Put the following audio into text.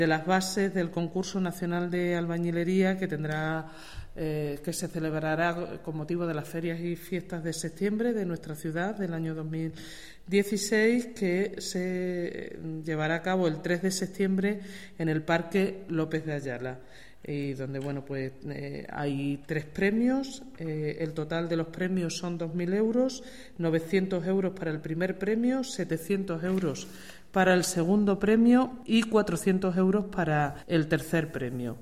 de las bases del concurso nacional de albañilería que se celebrará con motivo de las ferias y fiestas de septiembre de nuestra ciudad del año 2016, que se llevará a cabo el 3 de septiembre en el Parque López de Ayala, y donde hay 3 premios. El total de los premios son 2.000 euros, 900 euros para el primer premio, 700 euros para el segundo premio y 400 euros para el tercer premio.